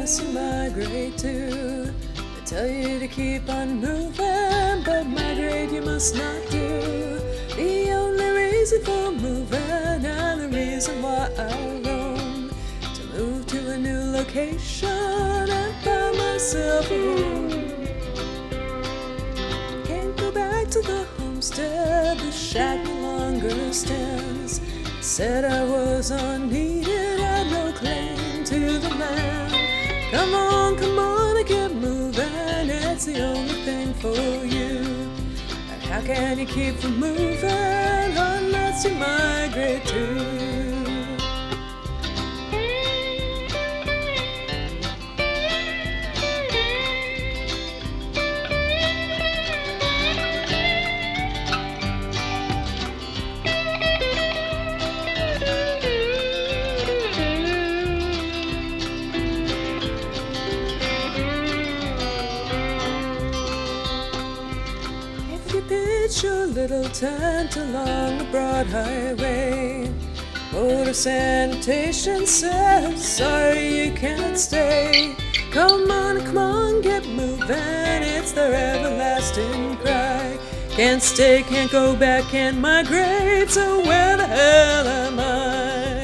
unless you migrate too. They tell you to keep on moving, but migrate you must not do. The only reason for moving and the reason why I roam, to move to a new location and find myself a home. Can't go back to the homestead, the shack no longer stands. Said I was unneeded, had no claim to the land. Come on, and get moving, it's the only thing for you. And how can you keep from moving unless you migrate too? Pitch your little tent along the broad highway. Board of sanitation says, sorry you can't stay. Come on, get moving, it's their everlasting cry. Can't stay, can't go back, can't migrate, so where the hell am I?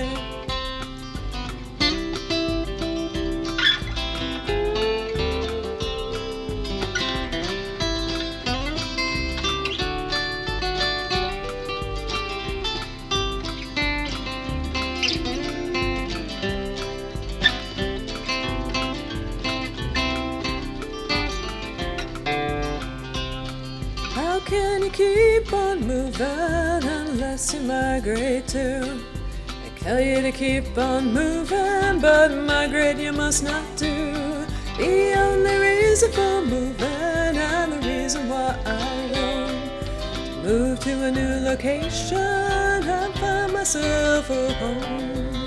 How can you keep on moving unless you migrate too? They tell you to keep on moving, but migrate you must not do. The only reason for moving and the reason why I roam, to move to a new location and find myself a home.